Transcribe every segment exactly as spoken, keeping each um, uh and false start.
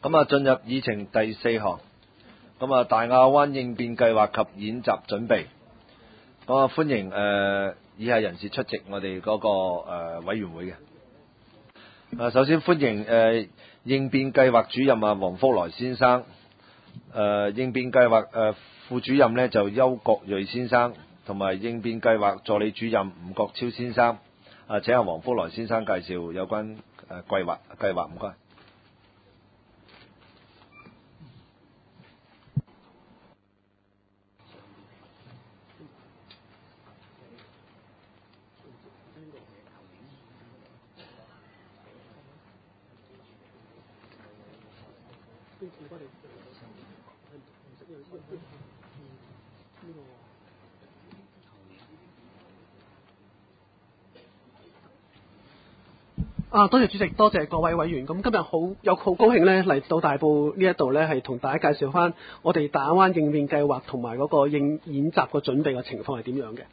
咁啊，進入議程第四項，咁啊，大亞灣應變計劃及演習準備。咁啊，歡迎誒、呃、以下人士出席我哋嗰、那個、呃、委員會嘅。啊，首先歡迎誒、呃、應變計劃主任啊，黃福來先生。誒、呃、應變計劃誒、呃、副主任呢就邱國瑞先生，同埋應變計劃助理主任吳國超先生。啊，請阿黃福來先生介紹有關誒、呃、計劃計劃，唔該。 啊，多謝主席，多謝各位委員。咁今日好有好高興咧嚟到大埔呢一度咧，係同大家介紹翻我哋大亞灣應變計劃同埋嗰個應演習個準備嘅情況係點樣嘅。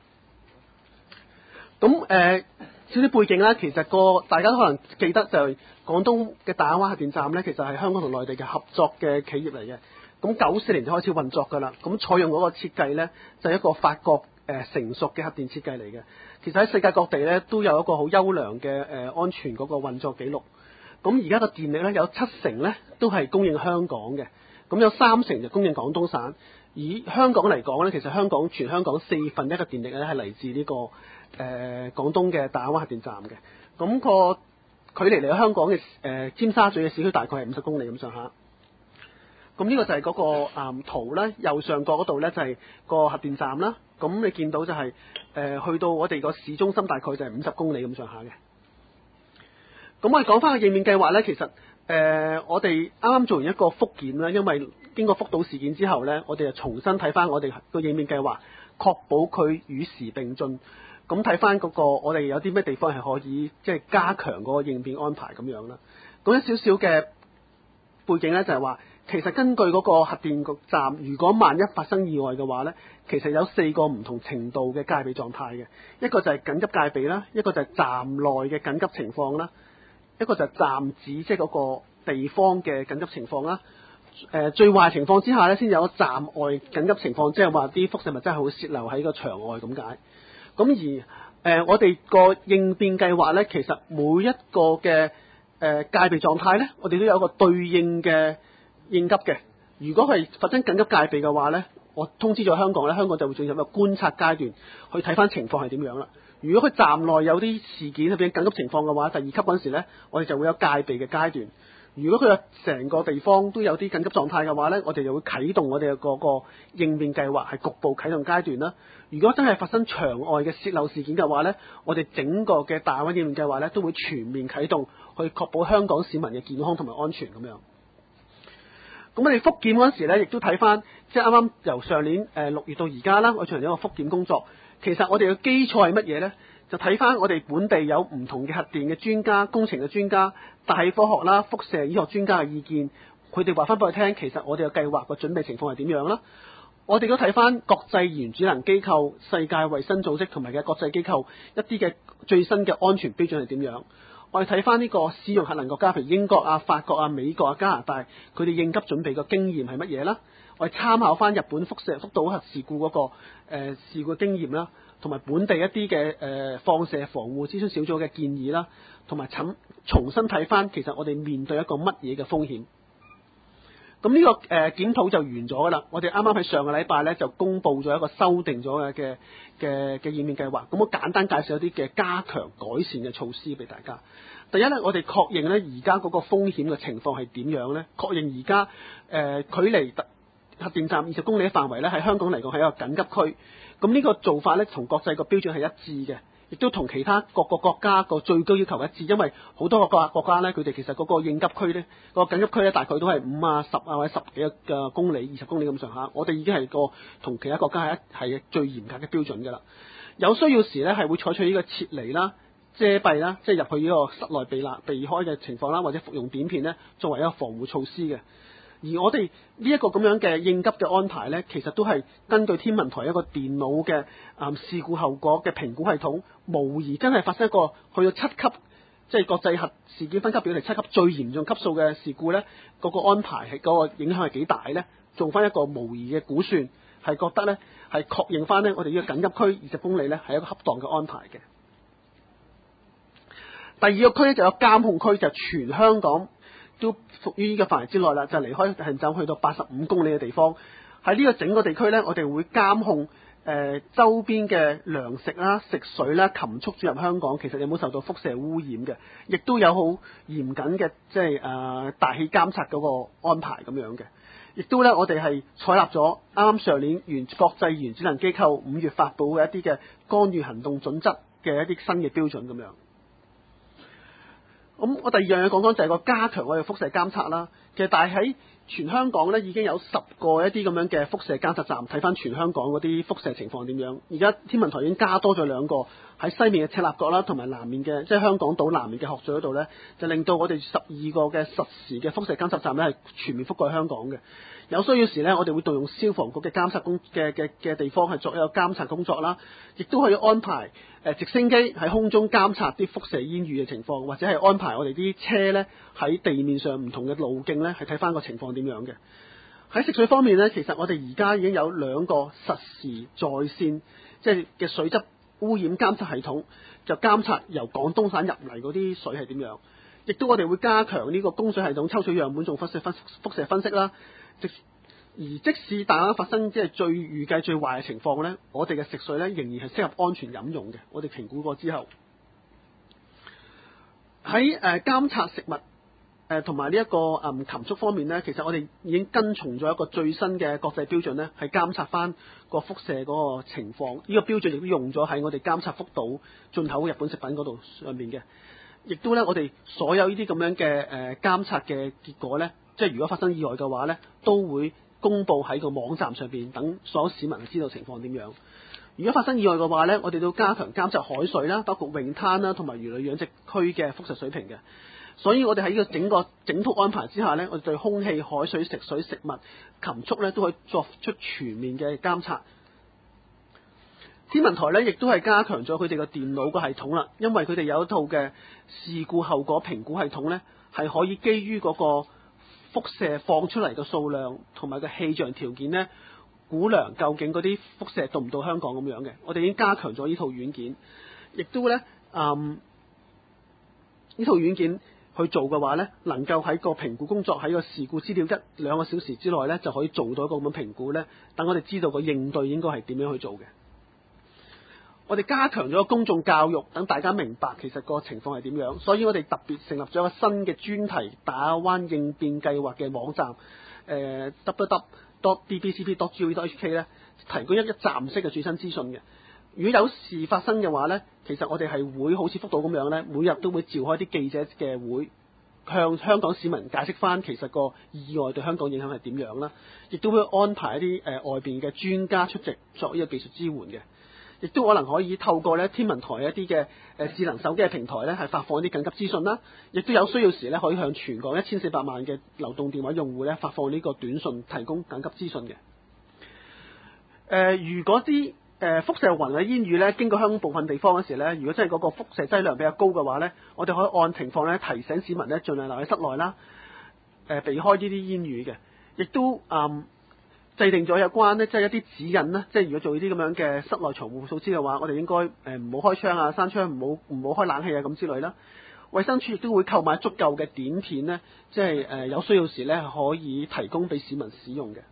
咁誒少少背景啦，其實個大家都可能記得就係廣東嘅大亞灣核電站咧，其實係香港同內地嘅合作嘅企業嚟嘅。咁九四年就開始運作㗎啦。咁採用嗰個設計咧，就係一個法國誒、呃、成熟嘅核電設計嚟嘅。其實喺世界各地咧都有一個好優良嘅誒、呃、安全嗰個運作記錄。咁而家個電力咧有七成咧都係供應香港嘅，咁有三成就供應廣東省。以香港嚟講咧，其實香港全香港四分一嘅電力咧係嚟自呢、這個誒、呃、廣東嘅大亞灣核電站嘅。咁、那個距離嚟香港嘅誒、呃、尖沙咀嘅市區大概係五十公里咁上下。咁呢個就係嗰、那個誒、嗯、圖咧，右上角嗰度咧就係、是、個核電站啦。咁你見到就係、是、誒、呃、去到我哋個市中心大概就係五十公里咁上下嘅。咁我哋講翻個應變計劃咧，其實誒、呃、我哋啱啱做完一個復檢啦，因為經過福島事件之後咧，我哋就重新睇翻我哋個應變計劃，確保佢與時並進。咁睇翻嗰個我哋有啲咩地方係可以即係、就是、加強嗰個應變安排咁樣啦。咁一少少嘅背景咧就係話。其實根據嗰個核電局站，如果萬一發生意外嘅話呢，其實有四個唔同程度嘅戒備狀態嘅，一個就係緊急戒備啦，一個就係站內嘅緊急情況啦，一個就係站址即係嗰個地方嘅緊急情況啦。誒、呃、最壞情況之下呢，先有站外緊急情況，即係話啲輻射物真係會泄漏喺個場外咁解。咁而誒、呃、我哋個應變計劃呢，其實每一個嘅誒、呃、戒備狀態呢，我哋都有一個對應嘅應急嘅。如果係發生緊急戒備嘅話呢，我通知咗香港呢，香港就會進入一個觀察階段，去睇翻情況係點樣啦。如果佢站內有啲事件係變緊急情況嘅話，第二級嗰陣時呢，我哋就會有戒備嘅階段。如果佢有成個地方都有啲緊急狀態嘅話呢，我哋就會啟動我哋嘅嗰個應變計劃，係局部啟動階段啦。如果真係發生場外嘅泄漏事件嘅話呢，我哋整個嘅大亞灣應變計劃呢，都會全面啟動，去確保香港市民嘅健康同埋安全咁樣。咁我哋復檢嗰陣時咧，亦都睇翻，即係啱啱由上年誒六月到而家啦，我進行咗個復檢工作。其實我哋嘅基礎係乜嘢呢？就睇翻我哋本地有唔同嘅核電嘅專家、工程嘅專家、大氣科學啦、輻射醫學專家嘅意見，佢哋話翻俾我聽，其實我哋嘅計劃個準備情況係點樣啦？我哋都睇翻國際原子能機構、世界衛生組織同埋嘅國際機構一啲嘅最新嘅安全標準係點樣？我哋睇翻呢個使用核能國家，譬如英國啊、法國啊、美國啊、加拿大，佢哋應急準備嘅經驗係乜嘢啦？我哋參考翻日本輻射福島核事故嗰、那個、呃、事故經驗啦，同埋本地一啲嘅誒放射防護諮詢小組嘅建議啦，同埋重重新睇翻其實我哋面對一個乜嘢嘅風險。咁呢、這個誒、呃、檢討就完咗㗎啦。我哋啱啱喺上個禮拜咧就公布咗一個修訂咗嘅嘅嘅嘅應變計劃。咁我簡單介紹一啲嘅加強改善嘅措施俾大家。第一咧，我哋確認咧而家嗰個風險嘅情況係點樣咧？確認而家誒距離核電站二十公里嘅範圍咧，喺香港嚟講係一個緊急區。咁呢個做法咧，同國際個標準係一致嘅。亦都同其他各個國家個最高要求一致，因為好多個國國家咧，佢哋其實嗰個應急區咧，個緊急區咧，大概都係五啊、十啊或者十幾個公里、二十公里咁上下。我哋已經係個同其他國家係一係最嚴格嘅標準㗎啦。有需要時咧，係會採取呢個撤離啦、遮蔽啦，即係入去呢個室內避難避開嘅情況啦，或者服用碘片咧，作為一個防護措施嘅。而我哋呢一個咁樣嘅應急嘅安排呢，其實都係根據天文台一個電腦嘅啊、嗯、事故後果嘅評估系統，模擬真係發生一個去到七級即係國際核事件分級表第七級最嚴重級數嘅事故咧，嗰、個安排係嗰、個影響係幾大咧？做翻一個模擬嘅估算，係覺得咧係確認翻咧我哋呢個緊急區二十公里咧係一個恰當嘅安排嘅。第二個區咧就有監控區，就全香港都屬於呢個範圍之內啦，就離開行站去到八十五公里嘅地方。喺呢個整個地區咧，我哋會監控誒、呃、周邊嘅糧食啦、食水啦、禽畜進入香港，其實有冇受到輻射污染嘅，亦都有好嚴謹嘅即係誒、呃、大氣監察嗰個安排咁樣嘅。亦都咧，我哋係採納咗啱啱上年原國際原子能機構五月發布嘅一啲嘅干預行動準則嘅一啲新嘅標準咁樣。咁我第二樣嘢講講就係個加強我哋輻射監測啦。其實但係喺全香港咧已經有十個一啲咁樣嘅輻射監測站，睇翻全香港嗰啲輻射情況點樣。而家天文台已經加多咗兩個喺西面嘅赤鱲角啦，同埋南面嘅即係香港島南面嘅鶴咀嗰度咧，就令到我哋十二個嘅實時嘅輻射監測站咧係全面覆蓋香港嘅。有需要時咧，我哋會動用消防局嘅監察工嘅嘅嘅地方係作一個監察工作啦，亦都可以安排誒、呃、直升機喺空中監察啲輻射煙雨嘅情況，或者係安排我哋啲車咧喺地面上唔同嘅路徑咧係睇翻個情況點樣嘅。喺食水方面咧，其實我哋而家已經有兩個實時在線即係嘅水質污染監測系統，就監察由廣東省入嚟嗰啲水係點樣。亦都我哋會加強呢個供水系統抽取樣本做輻射分輻射分析啦。即而即使大家發生即係最預計最壞嘅情況咧，我哋嘅食水咧仍然係適合安全飲用嘅。我哋評估過之後，喺誒、呃、監察食物誒同埋呢一個誒、嗯、禽畜方面咧，其實我哋已經跟從咗一個最新嘅國際標準咧，係監察翻個輻射嗰個情況。呢、這個標準亦都用咗喺我哋監察福島進口日本食品嗰度上面嘅。亦都咧，我哋所有呢啲咁樣嘅誒、呃、監察嘅結果咧，即係如果發生意外嘅話咧，都會公佈喺個網站上邊，等所有市民知道情況點樣。如果發生意外嘅話咧，我哋都加強監測海水啦，包括泳灘啦，同埋魚類養殖區嘅輻射水平嘅。所以我哋喺呢個整個整套安排之下咧，我哋對空氣、海水、食水、食物、禽畜咧都可以作出全面嘅監測。天文台咧亦都係加強咗佢哋嘅電腦個系統啦，因為佢哋有一套嘅事故後果評估系統咧，係可以基於嗰個輻射放出嚟嘅數量同埋個氣象條件咧，估量究竟嗰啲輻射到唔到香港咁樣嘅。我哋已經加強咗呢套軟件，亦都咧，嗯，呢套軟件去做嘅話咧，能夠喺個評估工作喺個事故資料一兩個小時之內咧，就可以做到一個咁樣評估咧，等我哋知道個應對應該係點樣去做嘅。我哋加強咗公眾教育，等大家明白其實個情況係點樣，所以我哋特別成立咗一個新嘅專題大亞灣應變計劃嘅網站，誒 double-u double-u double-u dot d b c p dot g o v dot h k 咧，提供一一站式嘅最新資訊嘅。如果有事發生嘅話咧，其實我哋係會好似福島咁樣咧，每日都會召開啲記者嘅會，向香港市民解釋翻其實個意外對香港影響係點樣啦，亦都會安排一啲誒、呃、外邊嘅專家出席作呢個技術支援嘅。亦都可能可以透過咧天文台一啲嘅誒智能手機嘅平台咧，係發放一啲緊急資訊啦。亦都有需要時咧，可以向全港一千四百萬嘅流動電話用戶咧發放呢個短訊，提供緊急資訊嘅。誒、呃，如果啲誒、呃、輻射雲嘅煙雨咧經過香港部分地方嗰時咧，如果真係嗰個輻射劑量比較高嘅話咧，我哋可以按情況咧提醒市民咧盡量留喺室內啦，誒、呃、避開呢啲煙雨嘅。亦都嗯。制定咗有關咧，即係一啲指引咧，即係如果做呢啲咁樣嘅室內防護措施嘅話，我哋應該誒唔好開窗啊、閂窗，唔好唔好開冷氣啊咁之類啦。衛生署亦都會購買足夠嘅碘片咧，即係誒有需要時咧可以提供俾市民使用嘅。誒、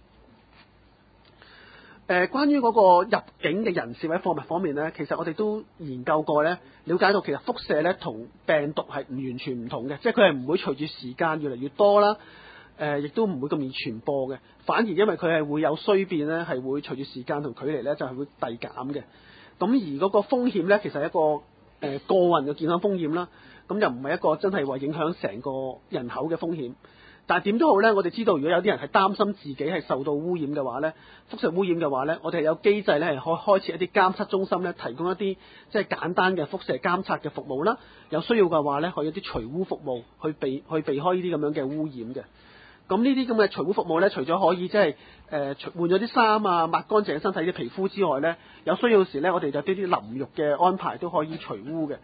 呃，關於嗰個入境嘅人士或者貨物方面咧，其實我哋都研究過咧，了解到其實輻射咧同病毒係唔完全唔同嘅，即係佢係唔會隨住時間越嚟越多啦。誒，亦、呃、都唔會咁易傳播嘅，反而因為佢係會有衰變咧，係會隨住時間同距離咧，就係、是、會遞減嘅。咁而嗰個風險咧，其實係一個誒、呃、個人嘅健康風險啦。咁又唔係一個真係話影響成個人口嘅風險。但係點都好咧，我哋知道如果有啲人係擔心自己係受到污染嘅話咧，輻射污染嘅話咧，我哋係有機制咧係開開設一啲監測中心咧，提供一啲即係簡單嘅輻射監測嘅服務啦。有需要嘅話咧，可以有啲除污服務去避去避開呢啲咁樣嘅污染嘅。咁呢啲咁嘅除污服務咧，除咗可以即係誒換咗啲衫啊，抹乾淨身體啲皮膚之外咧，有需要時咧，我哋就啲啲淋浴嘅安排都可以除污嘅。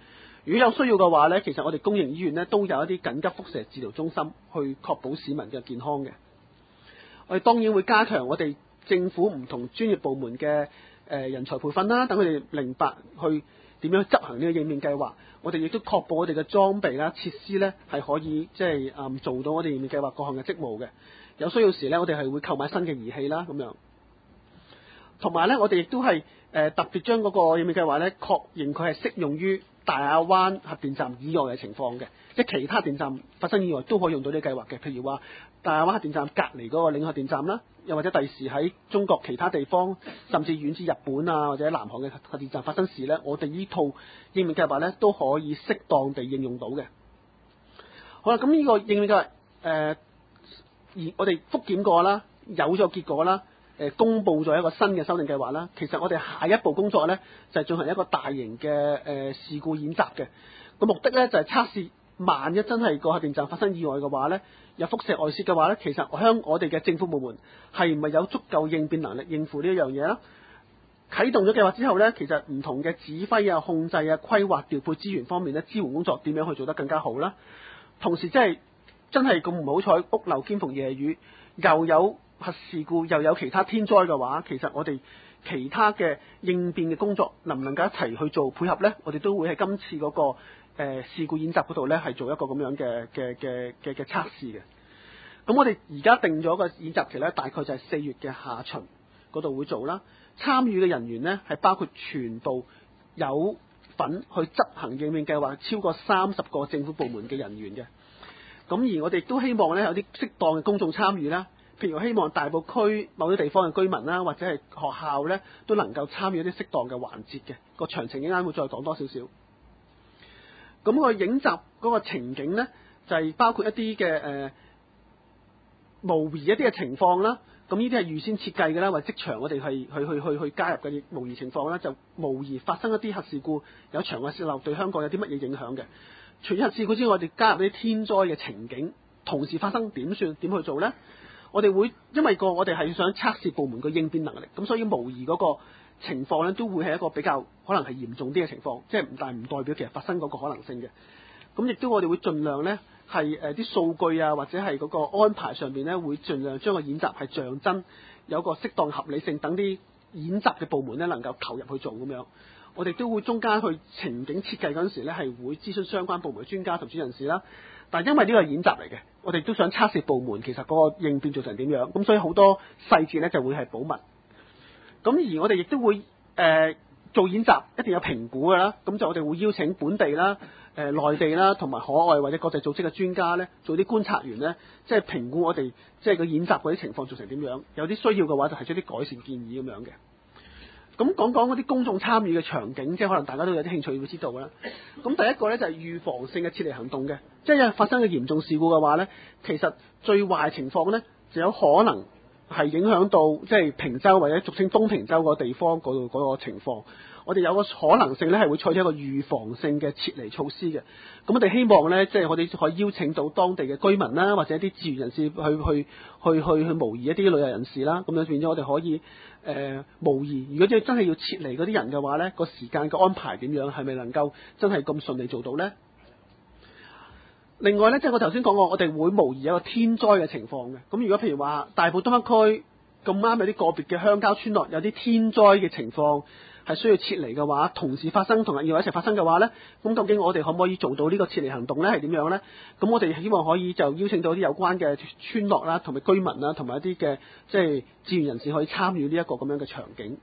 如果有需要嘅話咧，其實我哋公營醫院咧都有一啲緊急輻射治療中心去確保市民嘅健康嘅。我哋當然會加強我哋政府唔同專業部門嘅誒人才培訓啦，等佢哋明白去點樣執行呢個應變計劃。我哋亦都確保我哋嘅裝備啦、設施咧係可以即係誒做到我哋應變計劃各項嘅職務嘅。有需要時咧，我哋係會購買新嘅儀器啦，咁樣。同埋咧，我哋亦都係誒特別將嗰個應變計劃咧確認佢係適用於大亞灣核電站以外嘅情況嘅，即係其他電站發生意外都可以用到呢個計劃嘅。譬如話大亞灣核電站隔離嗰個領核電站啦，又或者第時喺中國其他地方，甚至遠至日本啊或者南韓嘅核電站發生事咧，我哋呢套應變計劃咧都可以適當地應用到嘅。好啦，咁呢個應變計劃誒。呃而我哋復檢過啦，有咗結果啦，誒、呃、公佈咗一個新嘅修訂計劃啦。其實我哋下一步工作咧就係、是、進行一個大型嘅誒、呃、事故演習嘅，個目的咧就係、是、測試萬一真係個核電站發生意外嘅話咧，有輻射外泄嘅話咧，其實香我哋嘅政府部門係唔係有足夠應變能力應付呢一樣嘢啦？啟動咗計劃之後咧，其實唔同嘅指揮啊、控制啊、規劃、調配資源方面咧，支援工作點樣去做得更加好啦？同時即係。真係咁唔好彩，屋漏兼逢夜雨，又有核事故，又有其他天災嘅話，其實我哋其他嘅應變嘅工作能唔能夠一齊去做配合呢？我哋都會喺今次嗰、那個、呃、事故演習嗰度呢，係做一個咁樣嘅嘅嘅嘅嘅測試嘅。咁我哋而家定咗個演習期呢，大概就係四月嘅下旬嗰度會做啦。參與嘅人員呢，係包括全部有份去執行應變計劃超過三十個政府部門嘅人員嘅。咁而我哋都希望咧有啲適當嘅公眾參與啦，譬如希望大埔區某啲地方嘅居民啦，或者係學校咧都能夠參與一啲適當嘅環節嘅。個詳情一陣會再講多少少。咁個影集嗰個情景咧，就係、是、包括一啲嘅誒模擬一啲嘅情況啦。咁呢啲係預先設計嘅啦，或者即場我哋係去去去去加入嘅模擬情況啦，就模擬發生一啲核事故，有場外泄漏對香港有啲乜嘢影響嘅。除咗核事故之外，我哋加入啲天災嘅情景，同時發生點算？點去做呢？我哋會因為個我哋係想測試部門個應變能力，咁所以模擬嗰個情況咧，都會係一個比較可能係嚴重啲嘅情況，即係唔但唔代表其實發生嗰個可能性嘅。咁亦都我哋會盡量呢係誒啲數據啊，或者係嗰個安排上邊呢，會盡量將個演習係象真，有個適當合理性，等啲演習嘅部門呢能夠投入去做咁樣。我哋都會中間去情景設計嗰陣時咧，係會諮詢相關部門嘅專家同專業人士啦。但係因為呢個係演習嚟嘅，我哋都想測試部門其實嗰個應變做成點樣，咁所以好多細節咧就會係保密。咁而我哋亦都會誒、呃、做演習，一定有評估㗎啦。咁就我哋會邀請本地啦、誒、呃、內地啦同埋海外或者國際組織嘅專家咧，做啲觀察員咧，即係評估我哋即係個演習嗰啲情況做成點樣。有啲需要嘅話，就提出啲改善建議咁樣嘅。咁講講嗰啲公眾參與嘅場景，即係可能大家都有啲興趣會知道啦。咁第一個咧就係、是、預防性嘅撤離行動嘅，即係發生嘅嚴重事故嘅話咧，其實最壞情況咧就有可能係影響到即係坪洲或者俗稱東坪洲個地方嗰度嗰個情況。我哋有個可能性咧係會採取一個預防性嘅撤離措施嘅。咁我哋希望咧，即係我哋可以邀請到當地嘅居民啦，或者一啲志願人士去去去去去模擬一啲旅遊人士啦。咁樣變咗我哋可以誒、呃、模擬，如果即係真係要撤離嗰啲人嘅話咧，個時間嘅安排點樣，係咪能夠真係咁順利做到咧？另外咧，即係我頭先講過，我哋會模擬一個天災嘅情況嘅。咁如果譬如話大埔東北區咁啱有啲個別嘅鄉郊村落有啲天災嘅情況，係需要撤離嘅話，同時發生同埋意外一齊發生嘅話呢，咁究竟我哋可唔可以做到呢個撤離行動呢？係點樣呢？咁我哋希望可以就邀請到啲有關嘅村落啦，同埋居民啦，同埋一啲嘅即係志願人士可以參與呢一個咁樣嘅場景。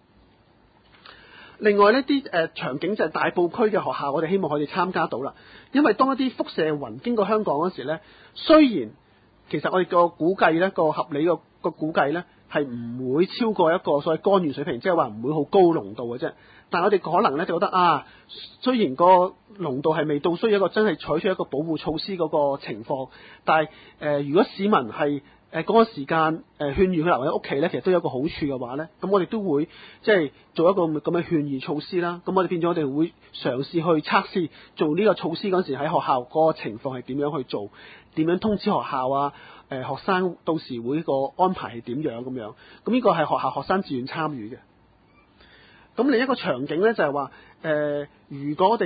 另外呢啲誒、呃、場景就係大埔區嘅學校，我哋希望可以參加到啦。因為當一啲輻射雲經過香港嗰時呢，雖然其實我哋個估計呢個合理個個估計呢，係唔會超過一個所謂干預水平，即係話唔會好高濃度嘅啫。但係我哋可能咧就覺得啊，雖然個濃度係未到需要一個真係採取一個保護措施嗰個情況，但係誒、呃、如果市民係誒嗰個時間誒、呃、勸喻佢留喺屋企咧，其實都有個好處嘅話咧，咁我哋都會即係做一個咁嘅勸喻措施啦。咁我哋變咗我哋會嘗試去測試做呢個措施嗰陣時喺學校嗰個情況係點樣去做，點樣通知學校啊？誒、呃、學生到時會個安排係點樣咁樣？咁呢個係學校學生自願參與嘅。咁另一個場景咧就係話誒，如果我哋一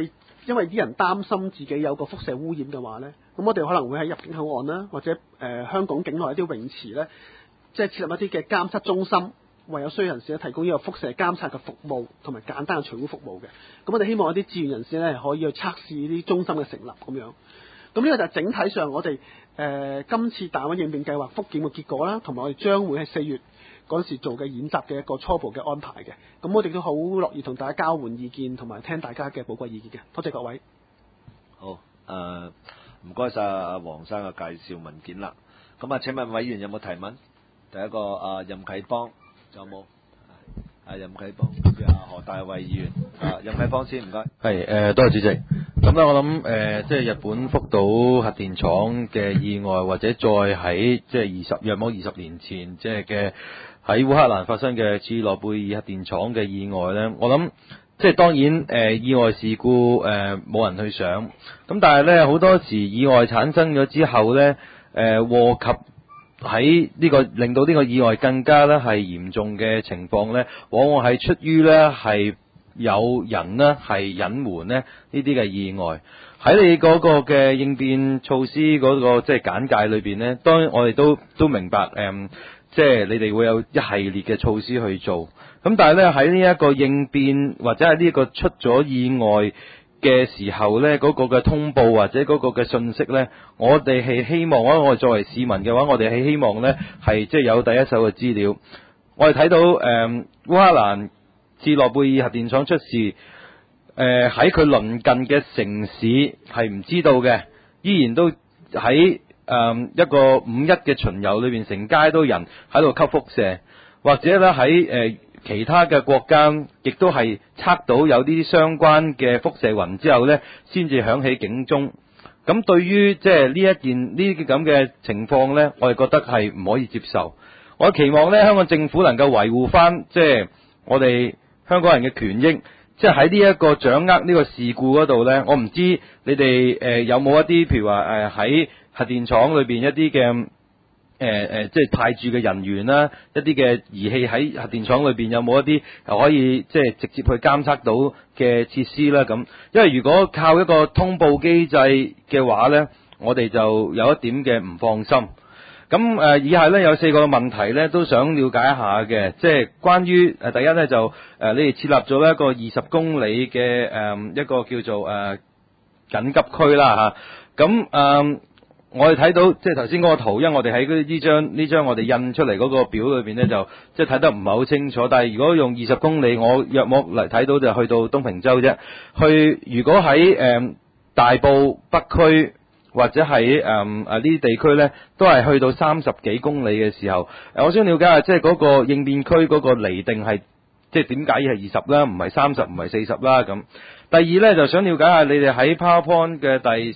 因為啲人擔心自己有個輻射污染嘅話咧，咁我哋可能會喺入境口岸啦，或者誒、呃、香港境內一啲泳池咧，即係設立一啲嘅監測中心，為有需要人士咧提供呢個輻射監測嘅服務同埋簡單嘅除污服務嘅。咁我哋希望一啲志願人士咧可以去測試呢啲中心嘅成立咁樣。咁呢個就係整體上我哋誒、呃、今次大灣應變計劃復檢嘅結果啦，同埋我哋將會喺四月嗰時做嘅演習嘅一個初步嘅安排嘅。咁我哋都好樂意同大家交換意見，同埋聽大家嘅寶貴意見嘅。多謝各位。 好，誒唔該晒阿黃生嘅介紹文件啦。咁啊，請問委員有冇提問？第一個啊任啟邦有冇？啊任啟邦，跟住啊何大衛議員。啊任啟邦先，唔該。 係誒、呃，多謝主席。咁咧，我諗誒、呃，即係日本福島核電廠嘅意外，或者再喺即係二十約莫二十年前，即係嘅喺烏克蘭發生嘅切爾諾貝爾核電廠嘅意外咧，我諗即係當然誒、呃、意外事故誒冇、呃、人去想，咁但係咧好多時意外產生咗之後咧，誒禍及喺呢個令到呢個意外更加咧係嚴重嘅情況咧，往往係出於咧係有人呢係隱瞞呢呢啲嘅意外。喺你嗰個嘅應變措施嗰個即係簡介裏邊呢，當然我哋都都明白誒、嗯，即係你哋會有一系列嘅措施去做。咁但係咧喺呢一個應變或者係呢一個出咗意外嘅時候呢，嗰、嗰個嘅通報或者嗰個嘅信息呢，我哋係希望，我哋作為市民嘅話，我哋係希望呢係即係有第一手嘅資料。我哋睇到誒、嗯、烏克蘭切爾諾貝爾核電廠出事，誒喺佢鄰近嘅城市係唔知道嘅，依然都喺誒、嗯、一個五一嘅巡遊裏邊，成街都人喺度吸輻射，或者咧喺誒其他嘅國家，亦都係測到有啲相關嘅輻射雲之後咧，先至響起警鐘。咁對於即係呢一件呢啲咁嘅情況咧，我哋覺得係唔可以接受。我期望咧香港政府能夠維護翻即係我哋香港人嘅權益，即係喺呢一個掌握呢個事故嗰度呢，我唔知你哋誒、呃、有冇一啲譬如話誒喺核電廠裏邊一啲嘅誒誒，即係派駐嘅人員啦，一啲嘅儀器喺核電廠裏邊有冇一啲可以即係直接去監測到嘅設施啦咁。因為如果靠一個通報機制嘅話呢，我哋就有一點嘅唔放心。咁誒、呃，以下咧有四個問題咧，都想了解一下嘅，即係關於誒、呃、第一咧就誒、呃、你哋設立咗一個二十公里嘅誒、呃、一個叫做誒、呃、緊急區啦嚇。咁、啊、誒、呃、我哋睇到即係頭先嗰個圖，因為我哋喺呢張呢張我哋印出嚟嗰個表裏邊咧，就即係睇得唔係好清楚。但係如果用二十公里，我約莫嚟睇到就去到東平洲啫。去如果喺誒、呃、大埔北區，或者喺誒誒呢啲地區咧，都係去到三十幾公里嘅時候，誒我想了解下，即係嗰個應變區嗰個釐定係，即係點解要係二十啦，唔係三十，唔係四十啦咁。第二咧，就想了解下你哋喺 PowerPoint 嘅第，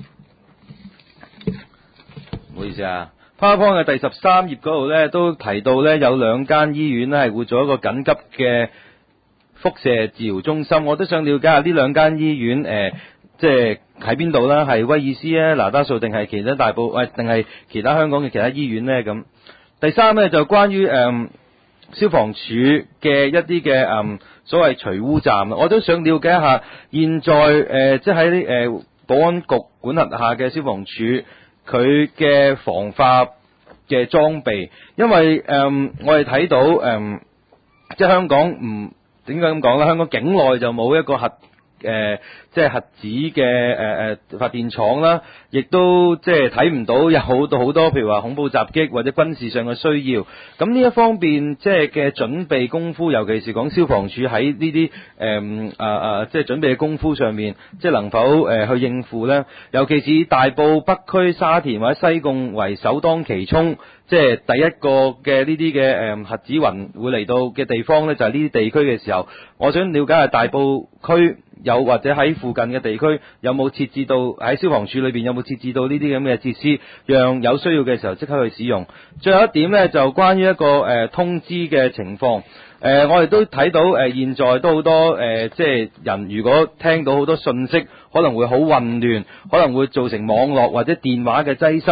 唔好意思啊 ，PowerPoint 嘅第十三頁嗰度咧，都提到咧有兩間醫院咧係會做一個緊急嘅輻射治療中心，我都想了解下呢兩間醫院誒。呃即係喺邊度啦？係威爾斯咧、拿打素定係其他大埔，喂定係其他香港嘅其他醫院咧？咁第三咧就關於誒、嗯、消防處嘅一啲嘅誒所謂除污站，我都想了解一下。現在誒、呃、即係喺誒保安局管轄下嘅消防處佢嘅防化嘅裝備，因為誒、嗯、我哋睇到誒、嗯、即係香港唔點解咁講咧？香港境內就冇一個核。誒、呃，即係核子嘅誒誒發電廠啦，亦都即係睇唔到有好多好多，譬如話恐怖襲擊或者軍事上嘅需要。咁呢一方面即係嘅準備功夫，尤其是講消防處喺呢啲誒啊啊，即係準備嘅功夫上面，即係能否誒、呃、去應付咧？尤其是大埔北區、沙田或者西貢為首當其衝，即係第一個嘅呢啲嘅誒核子雲會嚟到嘅地方咧，就係呢啲地區嘅時候，我想了解下大埔區。有或者喺附近嘅地區有冇設置到喺消防處裏邊有冇設置到呢啲咁嘅設施，讓有需要嘅時候即刻去使用。最後一點呢，就關於一個誒、呃、通知嘅情況。誒、呃，我哋都睇到誒、呃，現在都好多誒、呃，即係人如果聽到好多信息，可能會好混亂，可能會造成網絡或者電話嘅擠塞。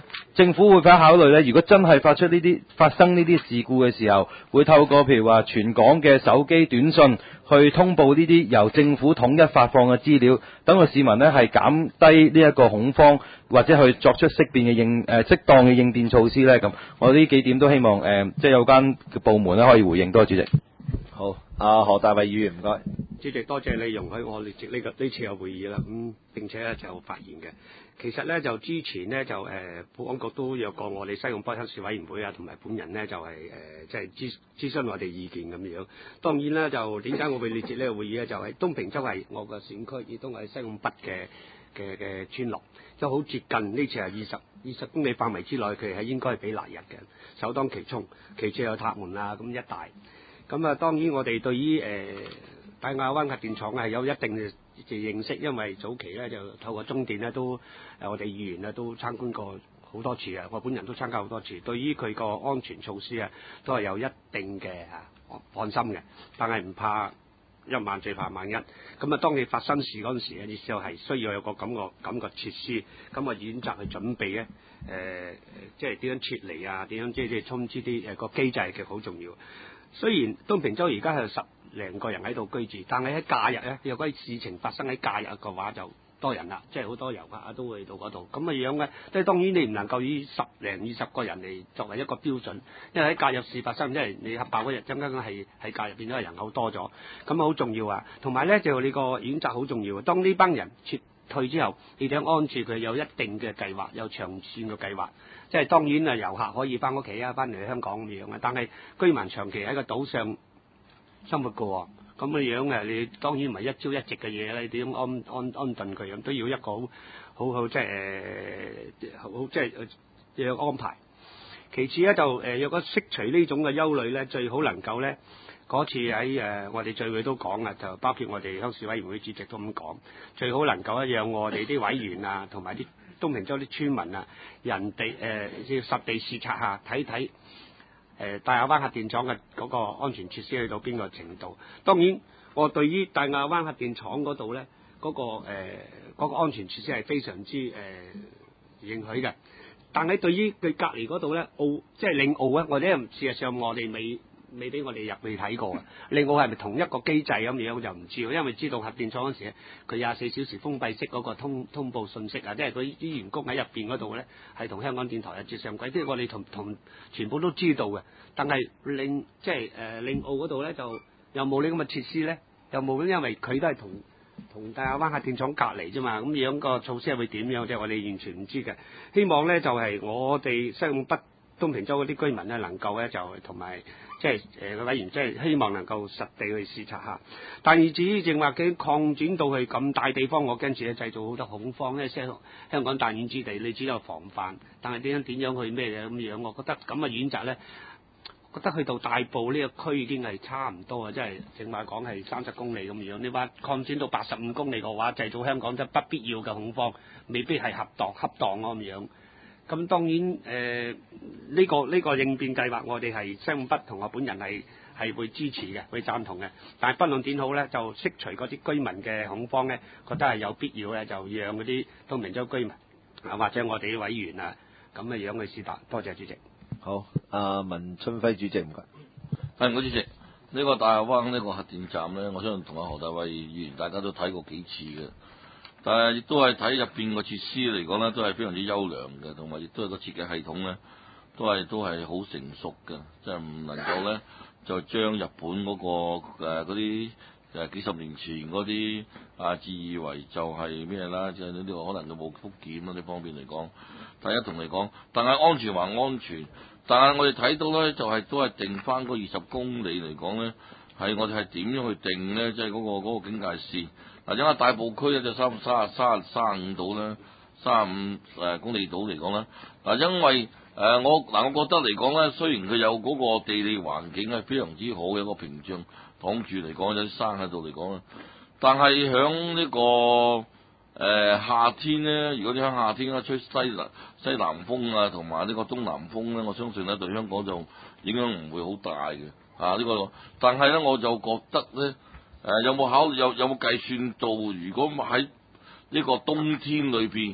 政府會否考慮咧？如果真係發出呢啲發生呢啲事故嘅時候，會透過譬如話全港嘅手機短信去通報呢啲由政府統一發放嘅資料，等個市民呢係減低呢一個恐慌，或者去作出適變嘅應誒適當嘅應變措施咧。咁我呢幾點都希望誒、呃、即係有關嘅部門咧可以回應。多謝主席。 好，阿何大衛議員唔該。 主席，多謝你容許我列席呢個呢次嘅會議啦，咁、嗯、並且咧就發言嘅。其實咧就之前呢，就誒、呃、保安局都約過我哋西貢北鄉事委員會啊，同埋本人呢，就係誒即係諮諮詢我哋意見咁樣。當然啦，就點解我會列席呢個會議咧？就係東平洲係我個選區，亦都係西貢北嘅嘅嘅村落，就好接近。呢次係二十二十公里範圍之內，佢係應該係俾納入嘅，首當其衝。其次有塔門啊咁一帶。咁啊，當然我哋對於誒、呃、大亞灣核電廠係有一定嘅認識，因為早期咧就透過中電咧都誒我哋議員咧都參觀過好多次啊，我本人都參加好多次，對於佢個安全措施啊都係有一定嘅啊放心嘅，但係唔怕一萬最怕萬一。咁啊，當你發生事嗰陣時咧，你就係需要有個咁個咁個設施，咁個演習去準備咧，誒、呃、即係點樣撤離啊，點樣即係即係通知啲誒個機制其實好重要。雖然東平洲而家係十零個人喺度居住，但係喺假日咧，有啲事情發生喺假日嘅話就多人啦，即係好多遊客啊都會到嗰度。咁嘅樣嘅，即係當然你唔能夠以十零二十個人嚟作為一個標準，因為喺假日事發生，即係你核爆嗰日，真真係喺假日變咗人口多咗，咁好重要啊。同埋咧就你個演習好重要，當呢班人撤退之後，你點安置佢有一定嘅計劃，有長線嘅計劃。即係當然啊，遊客可以翻屋企啊，翻嚟香港咁樣啊。但係居民長期喺個島上生活過，咁嘅樣啊，你當然唔係一朝一夕嘅嘢啦。你點安安安頓佢咁，都要一個好好好即係誒好即係要安排。其次咧就誒，若果釋除呢種嘅憂慮咧，最好能夠咧嗰次喺誒、呃、我哋聚會都講啊，就包括我哋鄉事委員會主席都咁講，最好能夠讓我哋啲委員啊，同埋啲東平洲啲村民啊，人哋誒要實地視察下，睇睇誒大亞灣核電廠嘅嗰個安全設施去到邊個程度。當然，我對於大亞灣核電廠嗰度咧，嗰、嗰個誒嗰、呃嗰個安全設施係非常之誒認許嘅。但係對於佢隔離嗰度咧，澳即係領澳啊，我哋事實上我哋未未俾我哋入去睇過啊。領澳係咪同一個機制咁樣就唔知，因為知道核電廠嗰時咧，佢廿四小時封閉式嗰個通通報信息啊，即係佢啲員工喺入邊嗰度咧，係同香港電台係接上軌，即係我哋同同全部都知道嘅。但係領即係誒領澳嗰度咧，就有冇呢咁嘅設施咧？有冇？因為佢都係同同大亞灣核電廠隔離啫嘛，咁樣個措施係會點樣？即係我哋完全唔知嘅。希望咧就係、是、我哋西貢北東平洲嗰啲居民咧，能夠咧就同埋即係誒個委員，即係希望能夠實地去視察下。但係至於正話佢擴展到去咁大地方，我跟住咧製造好多恐慌咧，香香港彈丸之地，你只有防範，但係點樣點樣去咩嘢咁樣？我覺得咁嘅演習咧。覺得去到大埔呢個區已經係差唔多啊，即係正話講係三十公里咁樣。你話擴展到八十五公里嘅話，製造香港即係不必要嘅恐慌，未必係恰當恰當咁樣。咁當然誒呢、呃呢個呢、呢個應變計劃，我哋係西貢北同我本人係係會支持嘅，會贊同嘅。但係不論點好咧，就釋除嗰啲居民嘅恐慌咧，覺得係有必要咧，就讓嗰啲東平洲居民啊或者我哋啲委員啊咁嘅樣去試達。多謝主席。 好，阿文春輝主席唔該。 係唔該主席，呢、呢個大亞灣呢個核電站咧，我相信同阿何大衛議員大家都睇過幾次嘅，但係亦都係睇入邊個設施嚟講咧，都係非常之優良嘅，同埋亦都係個設計系統咧，都係都係好成熟嘅，即係唔能夠咧就將日本嗰、嗰個嗰啲誒幾十年前嗰啲啊自以為就係咩啦，即係呢個可能都冇福建啦呢方面嚟講，第一同嚟講，但係安全還安全。但係我哋睇到咧，就係、是、都係定翻嗰二十公里嚟講咧，係我哋係點樣去定咧？即係嗰個嗰、那個警戒線。嗱，因為大埔區咧就三三三三五度啦，三五誒公里度嚟講啦。嗱，因為誒、呃、我嗱，我覺得嚟講咧，雖然佢有嗰個地理環境係非常之好嘅一個屏障擋住嚟講，有啲山喺度嚟講啦，但係響呢個。誒、呃、夏天咧，如果你喺夏天咧吹西南西南風啊，同埋呢個東南風咧，我相信咧對香港就影響唔會好大嘅啊！呢、這個，但係咧我就覺得咧，誒、呃、有冇考慮有有冇計算到，如果喺呢個冬天裏邊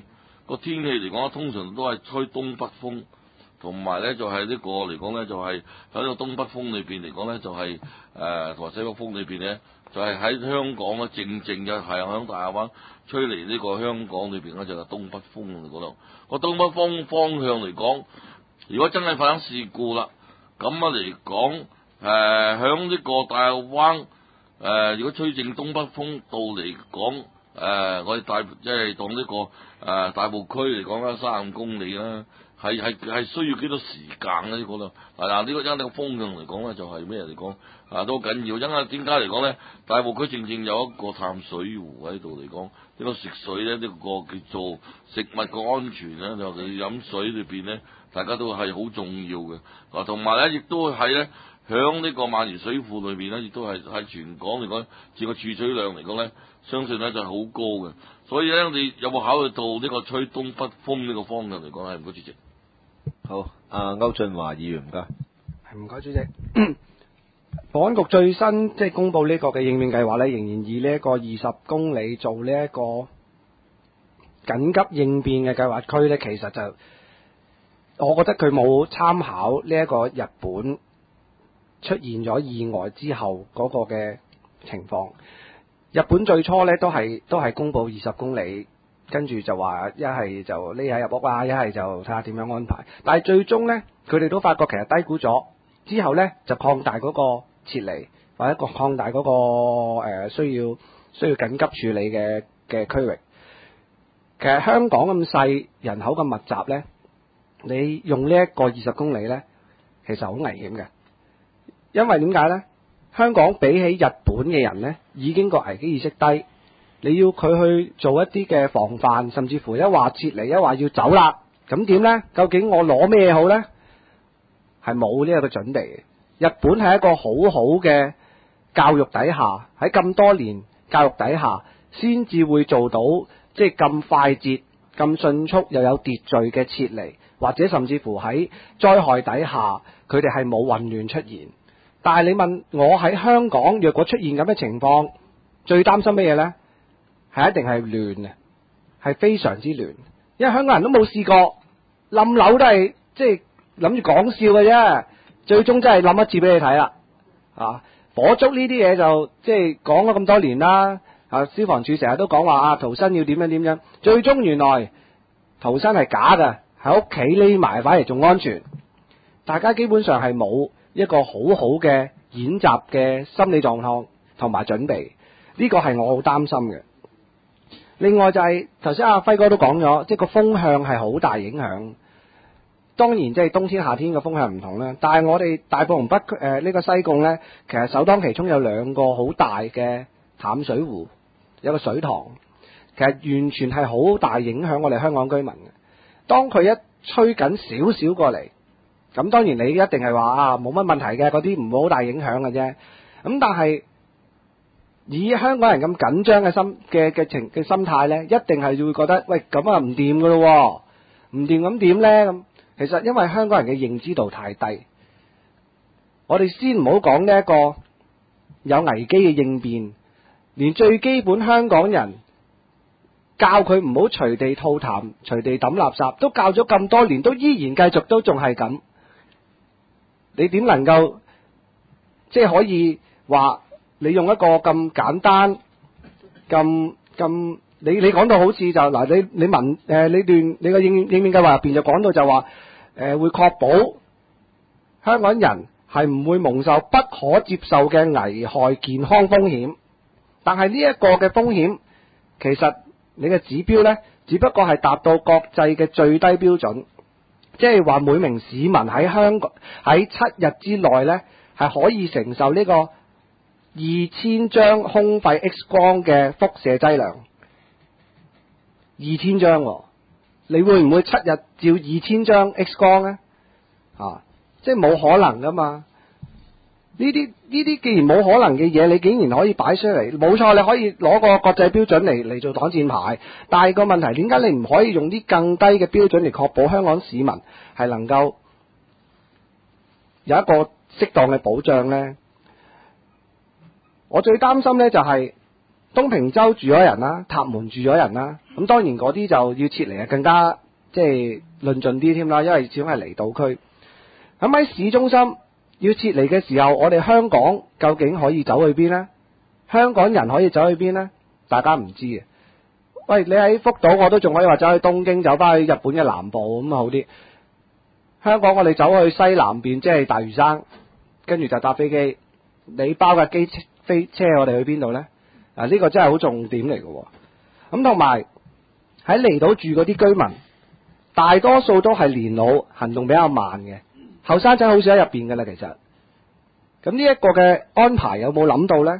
個天氣嚟講，通常都係吹東北風，同埋咧就係、是、呢個嚟講咧就係喺呢個東北風裏邊嚟講咧就係誒同埋西北風裏邊咧就係、是、喺香港咧正正嘅係響大亞灣吹嚟呢個香港裏邊咧就係東北風嚟嗰度。個東北風方向嚟講，如果真係發生事故啦，咁啊嚟講誒響呢個大亞灣誒，如果吹正東北風到嚟講誒、呃，我哋大即係當呢、這個誒、呃、大埔區嚟講啦，三十五公里啦。係係係需要幾多時間咧？呢個咯，嗱呢個因為個風向嚟講咧，就係咩嚟講啊都緊要。因為點解嚟講咧？大埔區正正有一個淡水湖喺度嚟講，呢、這個食水咧，呢、這個叫做食物嘅安全咧，就你飲水裏邊咧，大家都係好重要嘅。嗱，同埋咧，亦都係咧，響呢個萬宜水庫裏邊咧，亦都係喺全港嚟講，佔個儲水量嚟講咧，相信咧就係好高嘅。所以咧，你有冇考慮到呢個吹東北風呢個方向嚟講係唔該主席？ 好，阿歐俊華議員唔該。 係唔該主席。保安局最新即係公布呢個嘅應變計劃咧，仍然以呢一個二十公里做呢一個緊急應變嘅計劃區咧，其實就我覺得佢冇參考呢一個日本出現咗意外之後嗰個嘅情況。日本最初咧都係都係公布二十公里。跟住就話一係就匿喺入屋啊，一係就睇下點樣安排。但係最終呢，佢哋都發覺其實低估咗，之後呢，就擴大嗰個撤離，或者個擴大嗰、嗰個、呃、需要需要緊急處理嘅嘅區域。其實香港咁細，人口咁密集呢，你用呢一個二十公里呢，其實好危險嘅。因為點解呢？香港比起日本嘅人呢，已經個危機意識低。你要佢去做一啲嘅防範，甚至乎一話撤離，一話要走啦，咁點呢？究竟我攞咩好呢？係冇呢一個準備嘅。日本係一個好好嘅教育底下，喺咁多年教育底下，先至會做到即係咁快捷、咁迅速又有秩序嘅撤離，或者甚至乎喺災害底下，佢哋係冇混亂出現。但係你問我喺香港，若果出現咁嘅情況，最擔心乜嘢呢？係一定係亂嘅，係非常之亂。因為香港人都冇試過冧樓，都係即係諗住講笑嘅啫。最終真係冧一次俾你睇啦。啊，火燭呢啲嘢就即係講咗咁多年啦。啊，消防處成日都講話啊，逃生要點樣點樣。最終原來逃生係假嘅，喺屋企匿埋反而仲安全。大家基本上係冇一個好好嘅演習嘅心理狀況同埋準備，呢個係我好擔心嘅。另外就係頭先阿輝哥都講咗，即係個風向係好大影響。當然即係冬天夏天嘅風向唔同啦，但係我哋大埔同北區誒呢個西貢呢，其實首當其衝有兩個好大嘅淡水湖，有個水塘，其實完全係好大影響我哋香港居民嘅。當佢一吹緊少少過嚟，咁當然你一定係話啊冇乜問題嘅，嗰啲唔會好大影響嘅啫。咁但係以香港人咁緊張嘅心嘅嘅情嘅心態呢，一定係會覺得喂咁啊唔掂噶咯，唔掂咁點呢？咁其實因為香港人嘅認知度太低，我哋先唔好講呢一個有危機嘅應變，連最基本香港人教佢唔好隨地吐痰、隨地抌垃圾，都教咗咁多年，都依然繼續都仲係咁，你點能夠即係可以話？你用一個咁簡單、咁咁，你你講到好似就嗱，你你文誒你段你個應應變計劃入邊就講到就話誒、呃、會確保香港人係唔會蒙受不可接受嘅危害健康風險，但係呢一個嘅風險其實你嘅指標呢，只不過係達到國際嘅最低標準，即係話每名市民喺香港喺七日之內呢，係可以承受呢、這個。二千張胸肺 X 光嘅輻射劑量，二千張、哦，你會唔會七日照二千張 X 光呢？啊，即係冇可能噶嘛！呢啲呢啲既然冇可能嘅嘢，你竟然可以擺出嚟，冇錯，你可以攞個國際標準嚟嚟做擋箭牌。但係個問題，點解你唔可以用啲更低嘅標準嚟確保香港市民係能夠有一個適當嘅保障呢？我最擔心呢就係東平洲住咗人啦，塔門住咗人啦，咁當然嗰啲就要撤離啊，更加即係論盡啲添啦，因為始終係離島區。咁喺市中心要撤離嘅時候，我哋香港究竟可以走去邊呢？香港人可以走去邊呢？大家唔知嘅。喂，你喺福島我都仲可以話走去東京，走翻去日本嘅南部咁好啲。香港我哋走去西南邊，即係大嶼山，跟住就搭飛機。你包架機飛車我哋去邊度呢？啊，呢個真係好重點嚟嘅。咁同埋喺離島住嗰啲居民，大多數都係年老，行動比較慢嘅，後生仔好少喺入邊㗎啦。其實，咁呢一個嘅安排有冇諗到呢？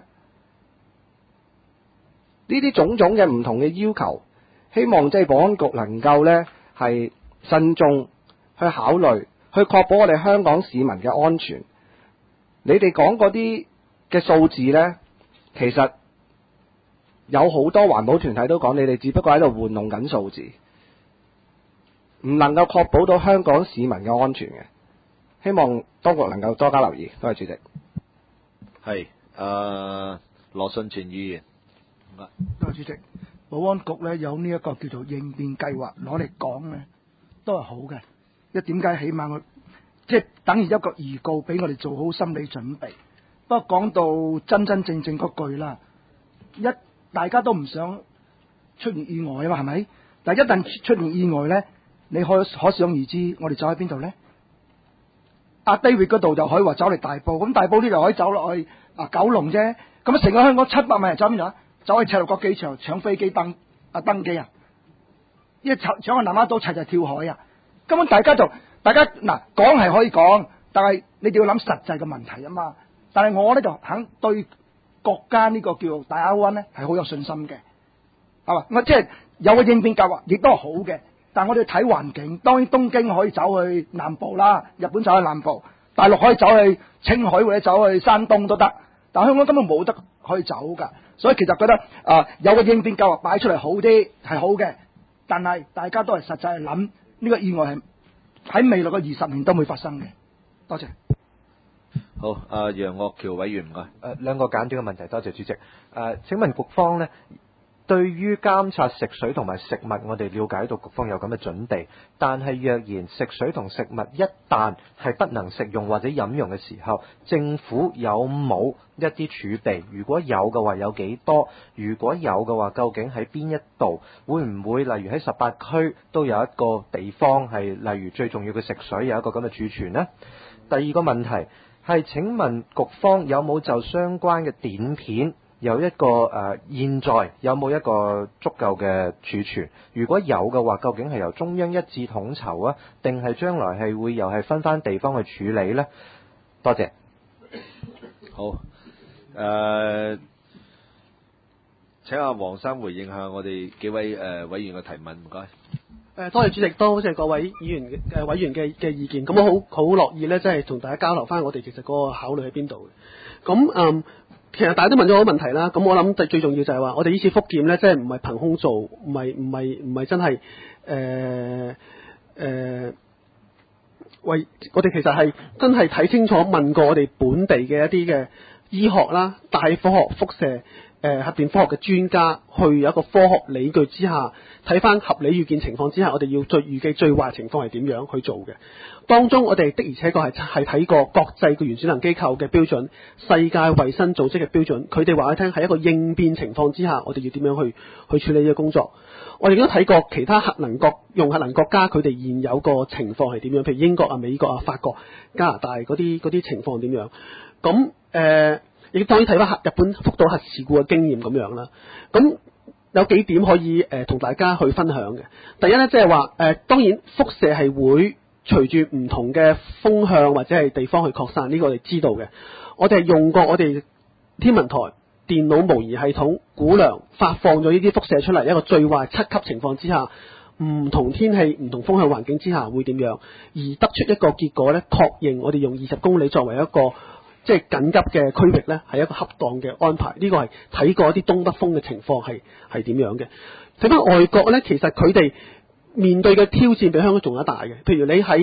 呢啲種種嘅唔同嘅要求，希望即係保安局能夠呢係慎重去考慮，去確保我哋香港市民嘅安全。你哋講嗰啲嘅數字呢，其實有好多環保團體都講，你哋只不過喺度玩弄緊數字，唔能夠確保到香港市民嘅安全嘅。希望當局能夠多加留意。多謝主席。 係誒羅信全議員。 多謝主席。保安局咧有呢一個叫做應變計劃攞嚟講咧，都係好嘅。一點解起碼我即係等於一個預告，俾我哋做好心理準備。不過講到真真正正嗰句啦，一大家都唔想出現意外啊嘛，係咪？但係一旦出現意外咧，你可可想而知，我哋走喺邊度咧？阿 David 嗰度就可以話走嚟大埔，咁大埔呢度可以走落去啊九龍啫。咁成個香港七百萬人走邊度啊？走去赤鱲角機場搶飛機登啊登機啊！一搶搶個南丫島齊齊跳海啊！根本大家就大家嗱講係可以講，但係你哋要諗實際嘅問題啊嘛。但係我咧就肯對國家呢個叫大亞灣咧係好有信心嘅，係嘛？我即係有個應變計劃，亦都係好嘅。但係我哋睇環境，當然東京可以走去南部啦，日本走去南部，大陸可以走去青海或者走去山東都得，但係香港根本冇得可以走㗎。所以其實覺得啊、呃，有個應變計劃擺出嚟好啲係好嘅，但係大家都係實際係諗呢個意外係喺未來嘅二十年都會發生嘅。多謝。 好，阿楊岳橋委員唔該。 誒、呃、兩個簡短嘅問題，多謝主席。誒、呃，請問局方呢，對於監察食水同埋食物，我哋了解到局方有咁嘅準備，但係若然食水同食物一旦係不能食用或者飲用嘅時候，政府有冇一啲儲備？如果有嘅話，有幾多？如果有嘅話，究竟喺邊一度？會唔會例如喺十八區都有一個地方係例如最重要嘅食水有一個咁嘅儲存呢？第二個問題係請問局方有冇就相關嘅碘片有一個誒、呃，現在有冇一個足夠嘅儲存？如果有嘅話，究竟係由中央一致統籌啊，定係將來係會又係分翻地方去處理呢？多謝。 好，誒、呃，請阿黃生回應下我哋幾位誒、呃、委員嘅提問，唔該。 誒，多謝主席，多謝各位議員嘅誒委員嘅嘅意見。咁我好好樂意咧，即係同大家交流翻我哋其實嗰個考慮喺邊度嘅。咁嗯。其實大家都問咗好多問題啦，咁我諗最最重要就係話，我哋呢次復檢咧，即係唔係憑空做，唔係唔係唔係真係誒誒，喂，我哋其實係真係睇清楚，問過我哋本地嘅一啲嘅醫學啦、大科學、輻射、誒核電科學嘅專家，去有一個科學理據之下，睇翻合理預見情況之下，我哋要最預計最壞情況係點樣去做嘅。當中我哋的而且確係係睇過國際嘅原子能機構嘅標準、世界衛生組織嘅標準，佢哋話俾你聽係一個應變情況之下，我哋要點樣去去處理呢個工作。我哋亦都睇過其他核能國用核能國家佢哋現有個情況係點樣，譬如英國啊、美國啊、法國、加拿大嗰啲嗰啲情況點樣。咁誒，亦、呃、當然睇翻日本福島核事故嘅經驗咁樣啦。咁有幾點可以誒同、呃、大家去分享嘅。第一咧，即係話誒，當然輻射係會隨住唔同嘅風向或者係地方去擴散，呢、這個我哋知道嘅。我哋係用過我哋天文台電腦模擬系統估量，發放咗呢啲輻射出嚟，一個最壞七級情況之下，唔同天氣、唔同風向環境之下會點樣，而得出一個結果咧，確認我哋用二十公里作為一個即係緊急嘅區域咧，係一個恰當嘅安排。呢、這個係睇過一啲東北風嘅情況係係點樣嘅。睇翻外國咧，其實佢哋面對嘅挑戰比香港仲有大嘅，譬如你喺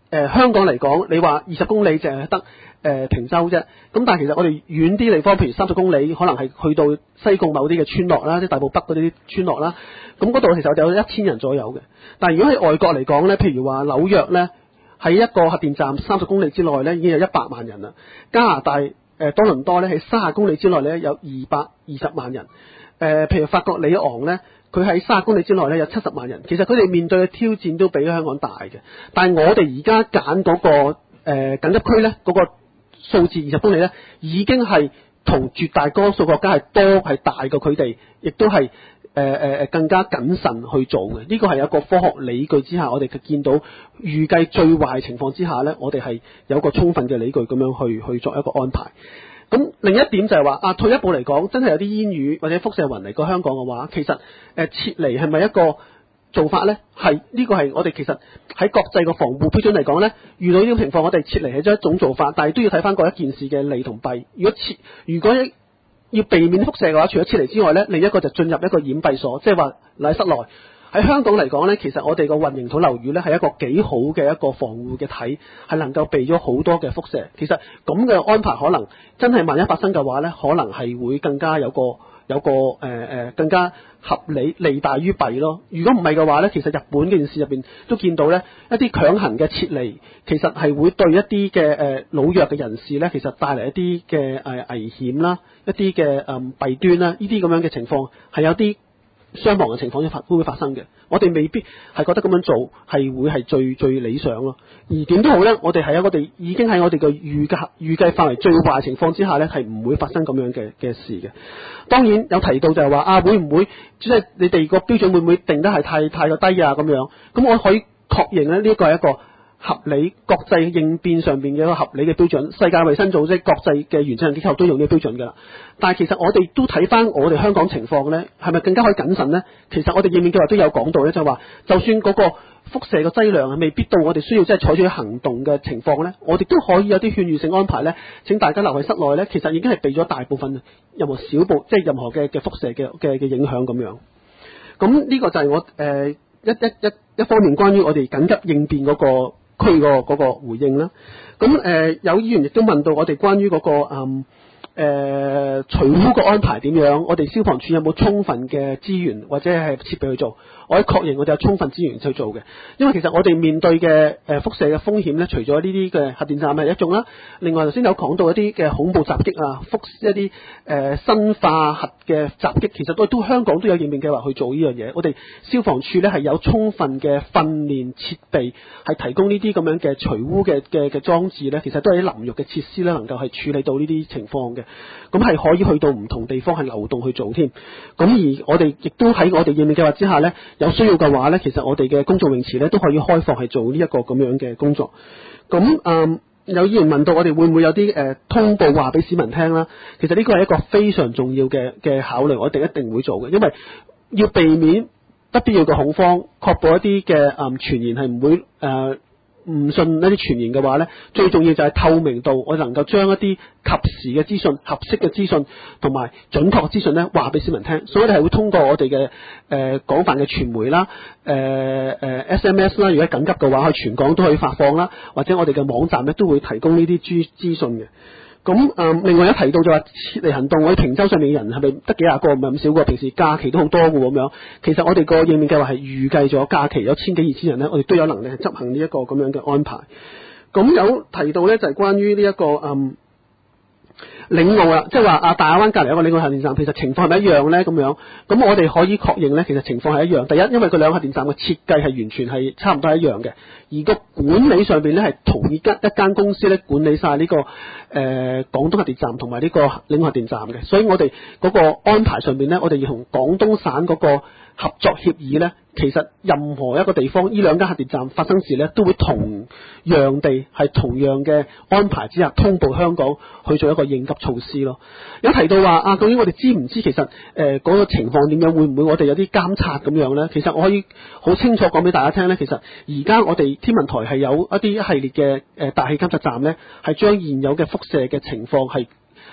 呃、香港嚟講，你話二十公里淨係得誒坪洲啫。咁但係其實我哋遠啲地方，譬如三十公里，可能係去到西貢某啲嘅村落啦，即係大埔北嗰啲村落啦。咁嗰度其實有一千人左右嘅。但係如果喺外國嚟講咧，譬如話紐約咧，喺一個核電站三十公里之內咧，已經有一百萬人啦。加拿大誒、呃、多倫多咧，喺三十公里之內咧有二百二十萬人。誒、呃，譬如法國里昂咧，佢喺三十公里之內咧有七十萬人。其實佢哋面對嘅挑戰都比香港大嘅。但係我哋而家揀嗰個誒、呃、緊急區咧，嗰、那個數字二十公里咧，已經係同絕大多數國家係多係大過佢哋，亦都係誒誒誒更加謹慎去做嘅。呢個係有一個科學理據之下，我哋見到預計最壞情況之下咧，我哋係有一個充分嘅理據咁樣去去作一個安排。咁另一點就係話啊，退一步嚟講，真係有啲煙雨或者輻射雲嚟過香港嘅話，其實誒、呃、撤離係咪一個做法咧？係呢、呢個係我哋其實喺國際個防護標準嚟講咧，遇到呢種情況，我哋撤離係一種做法，但係都要睇翻嗰一件事嘅利同弊。如果撤，如果要避免輻射嘅話，除咗撤離之外咧，另一個就進入一個掩蔽所，即係話喺室內。喺香港嚟講咧，其實我哋個混凝土樓宇咧係一個幾好嘅一個防護嘅體，係能夠避咗好多嘅輻射。其實咁嘅安排可能真係萬一發生嘅話咧，可能係會更加有個有個誒誒、呃、更加合理，利大於弊咯。如果唔係嘅話咧，其實日本嘅件事入邊都見到咧，一啲強行嘅撤離其實係會對一啲嘅誒老弱嘅人士咧，其實帶嚟一啲嘅誒危險啦，一啲嘅誒弊端啦，呢啲咁樣嘅情況係有啲傷亡嘅情況會會發生嘅。我哋未必係覺得咁樣做係會係最最理想咯。而點都好咧，我哋係喺我哋已經喺我哋嘅預計預計範圍最壞情況之下咧，係唔會發生咁樣嘅嘅事嘅。當然有提到就係話啊，會唔會即係你哋個標準會唔會定得係太太過低啊咁樣？咁我可以確認咧，呢一個係一個合理國際應變上邊嘅一個合理嘅標準。世界衛生組織、國際嘅原子能機構都用呢個標準㗎啦。但係其實我哋都睇翻我哋香港情況咧，係咪更加可以謹慎咧？其實我哋應變計劃都有講到咧，就係話就算嗰個輻射嘅劑量係未必到我哋需要即係採取行動嘅情況咧，我哋都可以有啲勸喻性安排咧。請大家留喺室內咧，其實已經係避咗大部分任何小部即係任何嘅嘅輻射嘅嘅嘅影響咁樣。咁呢個就係我誒、呃、一一一一方面關於我哋緊急應變嗰、嗰個區個嗰個回應啦。咁誒、呃、有議員亦都問到我哋關於嗰、嗰個嗯誒除污個安排點樣？我哋消防處有冇充分嘅資源或者係設備去做？我可以確認我哋有充分資源去做嘅。因為其實我哋面對嘅誒輻射嘅風險咧，除咗呢啲嘅核電站係一種啦，另外頭先有講到一啲嘅恐怖襲擊啊，輻一啲誒生化核嘅襲擊，其實都都香港都有應變計劃去做呢樣嘢。我哋消防處咧係有充分嘅訓練設備，係提供呢啲咁樣嘅除污嘅嘅嘅裝置咧，其實都係啲淋浴嘅設施咧，能夠係處理到呢啲情況嘅。咁係可以去到唔同地方係流動去做添。咁而我哋亦都喺我哋應變計劃之下咧，有需要嘅話咧，其實我哋嘅公眾泳池咧都可以開放係做呢一個咁樣嘅工作。咁嗯，有議員問到我哋會唔會有啲誒、呃、通報話俾市民聽啦？其實呢個係一個非常重要嘅嘅考慮，我哋一定會做嘅，因為要避免不必要嘅恐慌，確保一啲嘅誒傳言係唔會誒。呃唔信一啲傳言嘅話咧，最重要就係透明度，我能夠將一啲及時嘅資訊、合適嘅資訊同埋準確嘅資訊咧話俾市民聽，所以我哋係會通過我哋嘅誒廣泛嘅傳媒啦、誒、呃、誒、呃、S M S 啦，如果緊急嘅話，去全港都可以發放啦，或者我哋嘅網站咧都會提供呢啲資資訊嘅。咁誒、呃，另外一提到就話撤離行動，我哋坪洲上面嘅人係咪得幾廿個？唔係咁少個，平時假期都好多嘅咁樣。其實我哋個應變計劃係預計咗假期有千幾二千人咧，我哋都有能力係執行呢一個咁樣嘅安排。咁有提到咧就係、是、關於呢、這、一個嗯領澳啦，即係話啊大亞灣隔離有個領澳核電站，其實情況係咪一樣咧？咁樣咁我哋可以確認咧，其實情況係一樣。第一，因為佢兩個核電站嘅設計係完全係差唔多一樣嘅，而個管理上邊咧係同一間一間公司咧管理晒呢、這個誒、呃、廣東核電站同埋呢個領澳核電站嘅，所以我哋嗰個安排上邊咧，我哋要同廣東省嗰個合作協議咧，其實任何一個地方呢兩間核電站發生事咧，都會同樣地係同樣嘅安排之下通報香港去做一個應急措施咯。有提到話啊，究竟我哋知唔知其實誒嗰、呃那個情況點樣？會唔會我哋有啲監察咁樣咧？其實我可以好清楚講俾大家聽咧，其實而家我哋天文台係有一啲一系列嘅誒大氣監察站咧，係將現有嘅輻射嘅情況係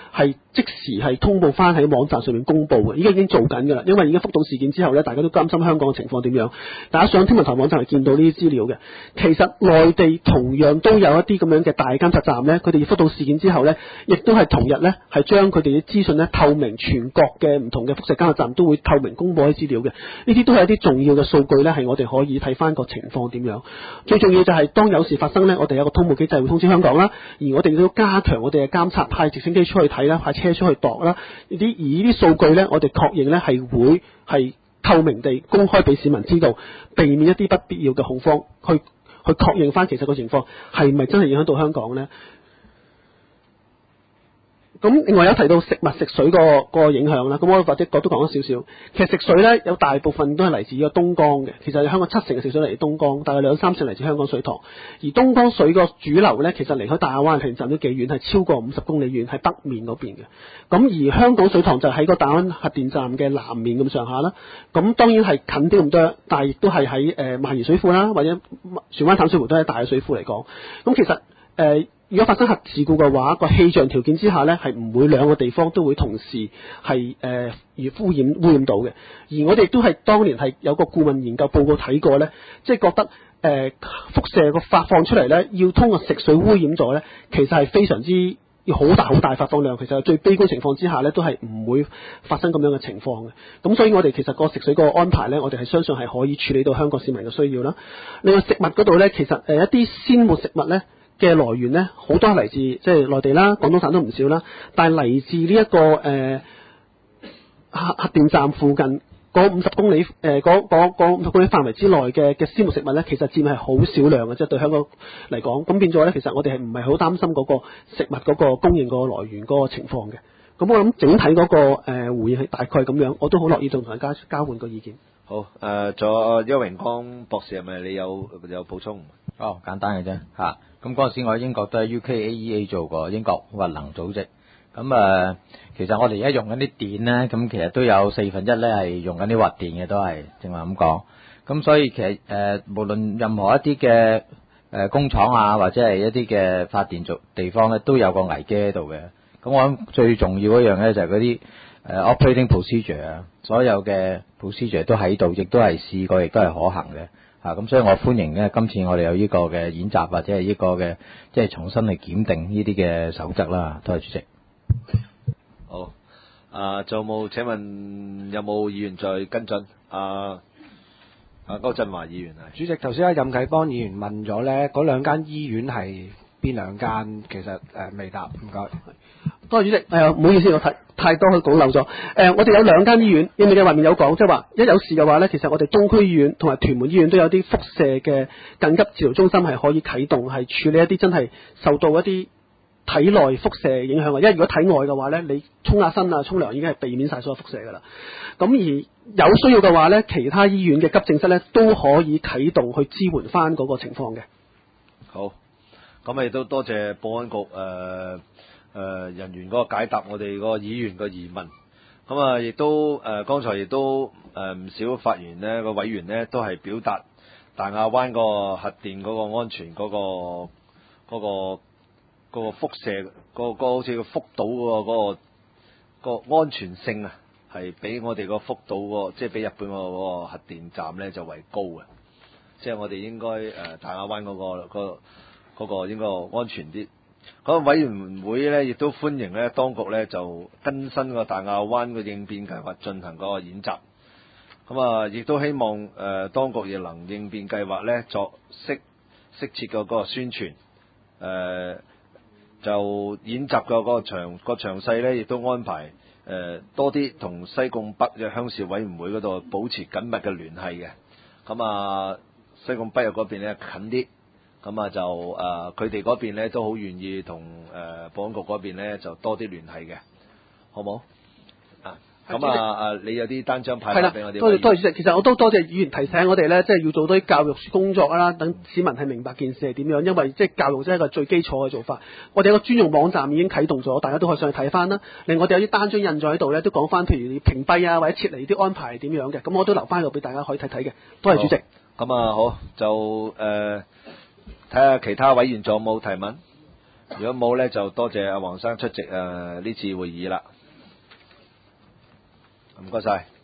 係即時係通報翻喺網站上面公佈嘅，依家已經做緊㗎啦。因為已經福島事件之後咧，大家都擔心香港嘅情況點樣。大家上天文台網站係見到呢啲資料嘅。其實內地同樣都有一啲咁樣嘅大監察站咧，佢哋福島事件之後咧，亦都係同日咧係將佢哋嘅資訊咧透明，全國嘅唔同嘅輻射監察站都會透明公佈啲資料嘅。呢啲都係一啲重要嘅數據咧，係我哋可以睇翻個情況點樣。最重要就係當有事發生咧，我哋有個通報機制會通知香港啦，而我哋亦都加強我哋嘅監察，派直升機出去睇啦，派車出去度啦。呢啲而呢啲數據咧，我哋確認咧係會係透明地公開俾市民知道，避免一啲不必要嘅恐慌，去去確認翻其實個情況係咪真係影響到香港咧？咁另外有提到食物食水個個影響啦，咁我或者我都講咗少少。其實食水咧有大部分都係嚟自個東江嘅，其實香港七成嘅食水嚟自東江，大概兩三成嚟自香港水塘。而東江水個主流咧，其實離開大亞灣核電站都幾遠，係超過五十公里遠，喺北面嗰邊嘅。咁而香港水塘就喺個大亞灣核電站嘅南面咁上下啦。咁當然係近啲咁多，但係亦都係喺誒萬宜水庫啦，或者船灣淡水湖都係大嘅水庫嚟講。咁其實誒。呃如果發生核事故嘅話，個氣象條件之下呢，係唔會兩個地方都會同時係誒而污染污染到嘅。而我哋亦都係當年係有個顧問研究報告睇過呢，即係覺得誒、呃、輻射個發放出嚟呢，要通過食水污染咗呢，其實係非常之要好大好大發放量。其實最悲觀情況之下呢，都係唔會發生咁樣嘅情況嘅。咁所以我哋其實個食水個安排呢，我哋係相信係可以處理到香港市民嘅需要啦。另外食物嗰度呢，其實誒一啲鮮活食物呢嘅來源呢，好多係嚟自即係內地啦，廣東省都唔少啦。但係嚟自呢、這、一個誒核核電站附近嗰五十公里誒嗰嗰五十公里範圍之內嘅嘅鮮活食物呢，其實佔係好少量嘅，即係對香港嚟講。咁變咗呢，其實我哋係唔係好擔心嗰個食物嗰個供應個來源嗰個情況嘅。咁我諗整體嗰、那個誒、呃、回應係大概咁樣，我都好樂意同大家交換個意見。 好誒，仲、呃、有邱榮光博士係咪你有有補充？ 哦，簡單嘅啫嚇。咁嗰陣時我喺英國都喺 U K A E A 做過英國核能組織。咁誒、呃，其實我哋而家用緊啲電咧，咁其實都有四分一咧係用緊啲核電嘅，都係正話咁講。咁所以其實誒、呃，無論任何一啲嘅誒工廠啊，或者係一啲嘅發電做地方咧，都有個危機喺度嘅。咁我諗最重要一樣咧就係嗰啲誒 operating procedure 啊，所有嘅 procedure 都喺度，亦都係試過，亦都係可行嘅。啊，咁所以我歡迎咧，今次我哋有呢個嘅演習或者係呢個嘅，即係重新去檢定呢啲嘅守則啦。多謝主席。 好，啊，仲有冇？請問有冇議員再跟進？啊，啊，高振華議員係。 主席，頭先阿任啟邦議員問咗咧，嗰兩間醫院係邊兩間？其實誒、呃、未答，唔該。 多謝主席，誒、呃、唔好意思，我太太多去講漏咗。誒、呃，我哋有兩間醫院，應唔應嘅話面有講，即係話一有事嘅話咧，其實我哋東區醫院同埋屯門醫院都有啲輻射嘅緊急治療中心係可以啟動，係處理一啲真係受到一啲體內輻射影響嘅。因為如果體外嘅話咧，你沖下身啊、沖涼已經係避免晒所有輻射㗎啦。咁而有需要嘅話咧，其他醫院嘅急症室咧都可以啟動去支援翻嗰個情況嘅。 好，咁亦都多謝保安局誒。呃誒、呃、人員嗰個解答我哋嗰個議員嘅疑問，咁啊亦都誒、呃、剛才亦都誒唔、呃、少發言呢個委員呢都係表達大亞灣個核電嗰個安全嗰、嗰個嗰、嗰個嗰、嗰個輻射嗰、嗰個好似個福島嗰、嗰個嗰、嗰個安全性啊，係比我哋個福島個即係比日本個嗰個核電站呢就為高嘅，即係我哋應該誒、呃、大亞灣嗰、嗰個嗰、嗰個應該安全啲。嗰個委員會咧，亦都歡迎咧，當局咧就更新個大亞灣嘅應變計劃進行嗰個演習。咁啊，亦都希望誒、呃、當局亦能應變計劃咧作適適切嘅嗰個宣傳。誒、呃、就演習嘅嗰個詳個詳細咧，亦都安排誒、呃、多啲同西貢北嘅鄉事委員會嗰度保持緊密嘅聯繫嘅。咁啊，西貢北嘅嗰邊咧近啲。咁啊就誒佢哋嗰邊咧都好願意同誒、呃、保安局嗰邊咧就多啲聯繫嘅，好冇？啊，咁啊誒你有啲單張派發俾我哋。 多謝多謝主席，其實我都多謝議員提醒我哋咧，即係要做多啲教育工作啦，等市民係明白件事係點樣，因為即係教育真係一個最基礎嘅做法。我哋有個專用網站已經啟動咗，大家都可以上去睇翻啦。另外我哋有啲單張印咗喺度咧，都講翻譬如你屏蔽啊或者撤離啲安排係點樣嘅，咁我都留翻喺度俾大家可以睇睇嘅。多謝主席。 咁啊好，就誒。呃睇下其他委員仲有冇提問？ 如果冇咧，就多謝阿黃生出席誒呢次會議啦。唔該晒。